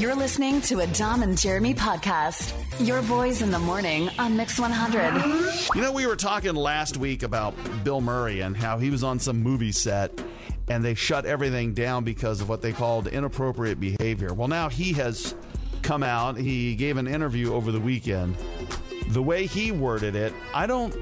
You're listening to a Dom and Jeremy podcast. Your boys in the morning on Mix 100. You know, we were talking last week about Bill Murray and how he was on some movie set and they shut everything down because of what they called inappropriate behavior. Well, now he has come out. He gave an interview over the weekend. The way he worded it, I don't.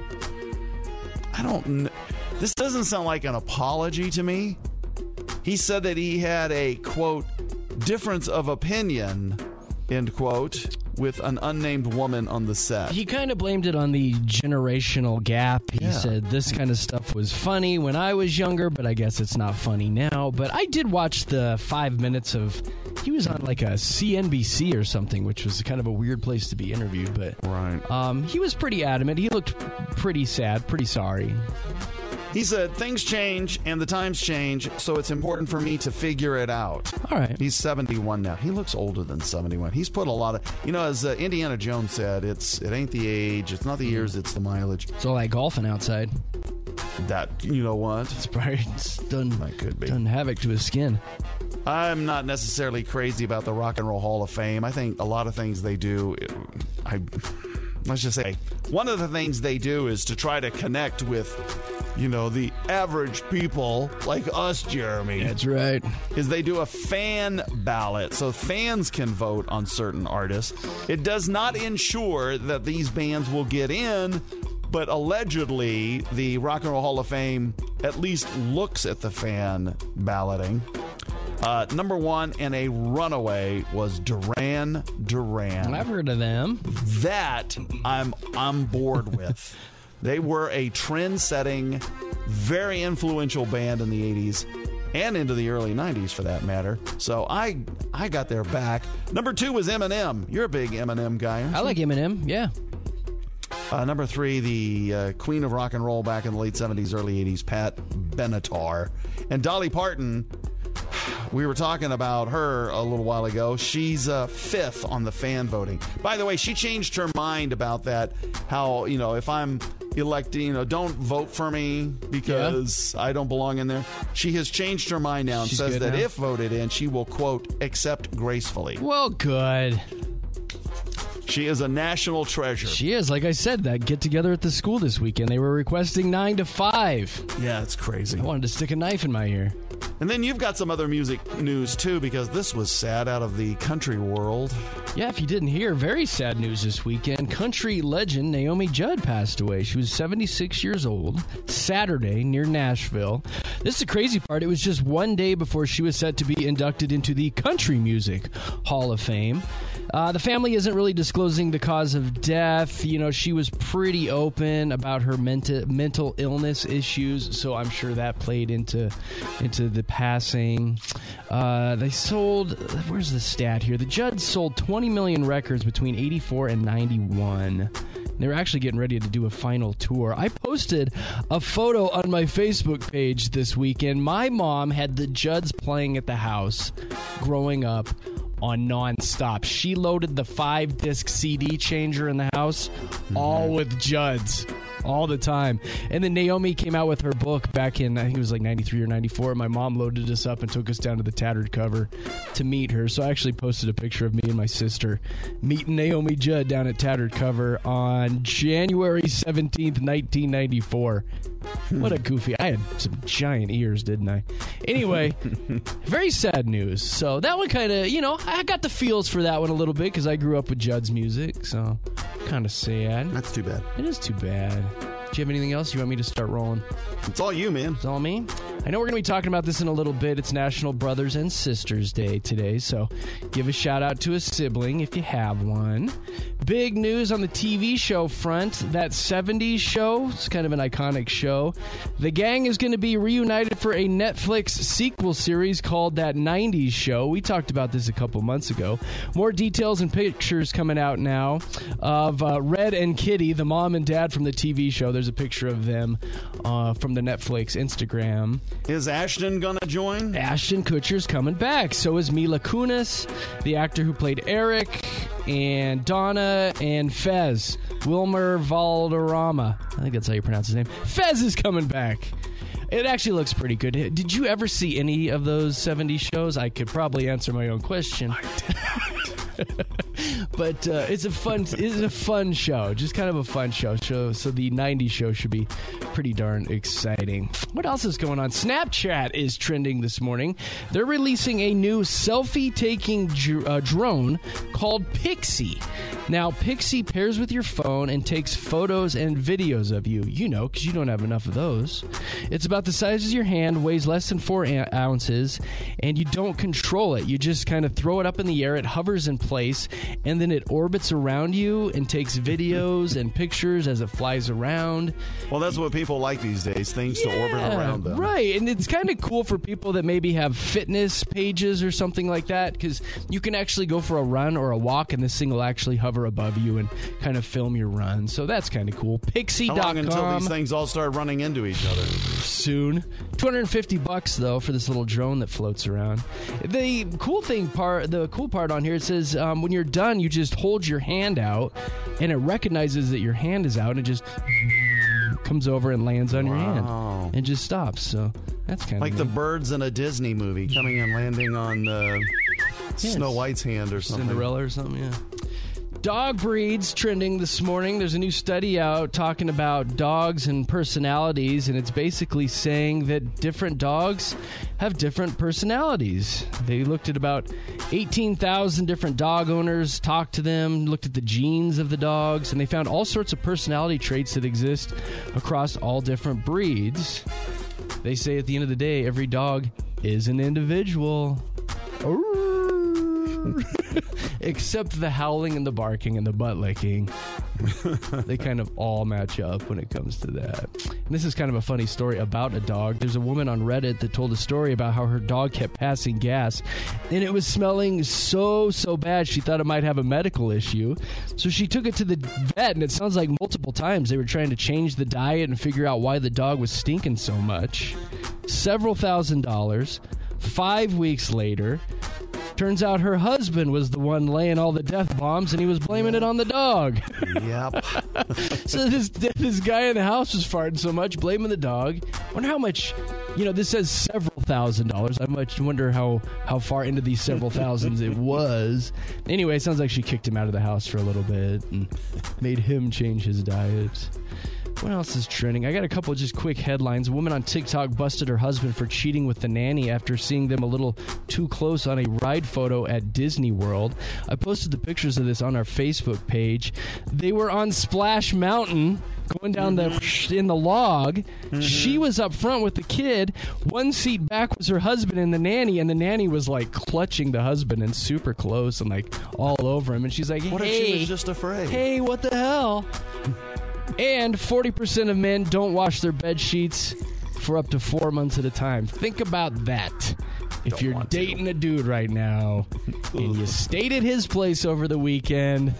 This doesn't sound like an apology to me. He said that he had a, quote, difference of opinion, end quote, with an unnamed woman on the set. He kind of blamed it on the generational gap. He said this kind of stuff was funny when I was younger, but I guess it's not funny now. But I did watch the 5 minutes of, he was on like a CNBC or something, which was kind of a weird place to be interviewed. But right. He was pretty adamant. He looked pretty sad, pretty sorry. He said, things change and the times change, so it's important for me to figure it out. All right. He's 71 now. He looks older than 71. He's put a lot of, as Indiana Jones said, it ain't the age, it's not the years, it's the mileage. It's all like golfing outside. That, you know what? It's probably done havoc to his skin. I'm not necessarily crazy about the Rock and Roll Hall of Fame. I think a lot of things they do, let's just say, one of the things they do is to try to connect with, the average people like us, Jeremy. That's right. Is they do a fan ballot so fans can vote on certain artists. It does not ensure that these bands will get in, but allegedly the Rock and Roll Hall of Fame at least looks at the fan balloting. Number one and a runaway was Duran Duran. I've heard of them. That I'm bored with. They were a trend-setting, very influential band in the 80s and into the early 90s, for that matter. So I got their back. Number two was Eminem. You're a big Eminem guy, aren't you? I like Eminem, yeah. Number three, the queen of rock and roll back in the late 70s, early 80s, Pat Benatar. And Dolly Parton, we were talking about her a little while ago. She's fifth on the fan voting. By the way, she changed her mind about that. How, if I'm elected, don't vote for me because I don't belong in there. She has changed her mind now and says that if voted in, she will, quote, accept gracefully. Well, good. She is a national treasure. She is. Like I said, that get-together at the school this weekend, they were requesting 9 to 5. Yeah, it's crazy. I wanted to stick a knife in my ear. And then you've got some other music news, too, because this was sad out of the country world. Yeah, if you didn't hear, very sad news this weekend. Country legend Naomi Judd passed away. She was 76 years old, Saturday, near Nashville. This is the crazy part. It was just one day before she was set to be inducted into the Country Music Hall of Fame. The family isn't really disclosing the cause of death. She was pretty open about her mental illness issues, so I'm sure that played into the passing. They sold, where's the stat here? The Judds sold 20 million records between 84 and 91. They were actually getting ready to do a final tour. I posted a photo on my Facebook page this weekend. My mom had the Judds playing at the house growing up on nonstop. She loaded the 5-disc CD changer in the house, all with Judds, all the time. And then Naomi came out with her book back in, I think it was like 93 or 94. My mom loaded us up and took us down to the Tattered Cover to meet her. So I actually posted a picture of me and my sister meeting Naomi Judd down at Tattered Cover on January 17th, 1994. What a goofy. I had some giant ears, didn't I? Anyway, very sad news. So that one kind of, I got the feels for that one a little bit because I grew up with Judd's music. So kind of sad. That's too bad. It is too bad. Do you have anything else you want me to start rolling? It's all you, man. It's all me? I know we're going to be talking about this in a little bit. It's National Brothers and Sisters Day today, so give a shout out to a sibling if you have one. Big news on the TV show front. That 70s show, it's kind of an iconic show. The gang is going to be reunited for a Netflix sequel series called That 90s Show. We talked about this a couple months ago. More details and pictures coming out now of Red and Kitty, the mom and dad from the TV show. There's a picture of them from the Netflix Instagram. Is Ashton gonna join? Ashton Kutcher's coming back. So is Mila Kunis, the actor who played Eric, and Donna, and Fez. Wilmer Valderrama. I think that's how you pronounce his name. Fez is coming back. It actually looks pretty good. Did you ever see any of those 70s shows? I could probably answer my own question. I did not. But it's a fun show. Just kind of a fun show. So the 90s show should be pretty darn exciting. What else is going on? Snapchat is trending this morning. They're releasing a new selfie-taking drone called Pixie. Now, Pixie pairs with your phone and takes photos and videos of you. You know, because you don't have enough of those. It's about the size of your hand, weighs less than 4 ounces, and you don't control it. You just kind of throw it up in the air. It hovers in place, and then it orbits around you and takes videos and pictures as it flies around. Well, that's what people like these days, things to orbit around them. Right, and it's kind of cool for people that maybe have fitness pages or something like that, because you can actually go for a run or a walk, and this thing will actually hover above you and kind of film your run. So that's kind of cool. Pixie.com. How long until these things all start running into each other? Soon. $250 though for this little drone that floats around. The cool part on here, it says when you're done, you just hold your hand out, and it recognizes that your hand is out, and it just comes over and lands on your hand and just stops. So that's kind of like the birds in a Disney movie coming and landing on Snow White's hand or something. Cinderella or something, yeah. Dog breeds trending this morning. There's a new study out talking about dogs and personalities, and it's basically saying that different dogs have different personalities. They looked at about 18,000 different dog owners, talked to them, looked at the genes of the dogs, and they found all sorts of personality traits that exist across all different breeds. They say at the end of the day, every dog is an individual. Except the howling and the barking and the butt licking. They kind of all match up when it comes to that. And this is kind of a funny story about a dog. There's a woman on Reddit that told a story about how her dog kept passing gas, and it was smelling so bad she thought it might have a medical issue. So she took it to the vet, and it sounds like multiple times they were trying to change the diet and figure out why the dog was stinking so much. Several $1,000s. 5 weeks later, turns out her husband was the one laying all the death bombs, and he was blaming it on the dog. Yep. So this guy in the house was farting so much, blaming the dog. Wonder how much, this says several $1,000s. I wonder how far into these several thousands it was. Anyway, it sounds like she kicked him out of the house for a little bit and made him change his diet. What else is trending? I got a couple of just quick headlines. A woman on TikTok busted her husband for cheating with the nanny after seeing them a little too close on a ride photo at Disney World. I posted the pictures of this on our Facebook page. They were on Splash Mountain, going down in the log. Mm-hmm. She was up front with the kid. One seat back was her husband and the nanny was like clutching the husband and super close and like all over him. And she's like, what if she was just afraid? Hey, what the hell? And 40% of men don't wash their bed sheets for up to 4 months at a time. Think about that. If you're dating a dude right now and you stayed at his place over the weekend,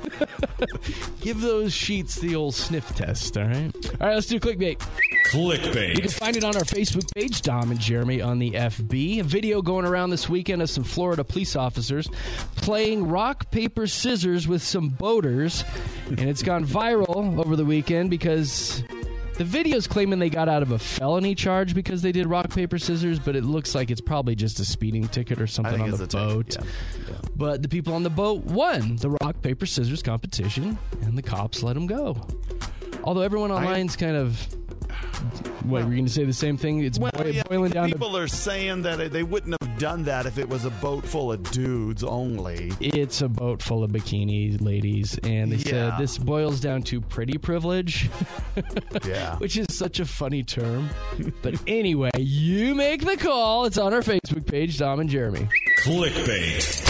give those sheets the old sniff test, all right? All right, let's do clickbait. Clickbait. You can find it on our Facebook page, Dom and Jeremy on the FB. A video going around this weekend of some Florida police officers playing rock, paper, scissors with some boaters. And it's gone viral over the weekend because the video's claiming they got out of a felony charge because they did rock, paper, scissors, but it looks like it's probably just a speeding ticket or something on the boat. Yeah. But the people on the boat won the rock, paper, scissors competition, and the cops let them go. Although everyone online's kind of... What, were you going to say the same thing? It's boiling down people are saying that they wouldn't have done that if it was a boat full of dudes only. It's a boat full of bikini ladies, and they said this boils down to pretty privilege. Yeah. Which is such a funny term. But anyway, you make the call. It's on our Facebook page, Dom and Jeremy. Clickbait.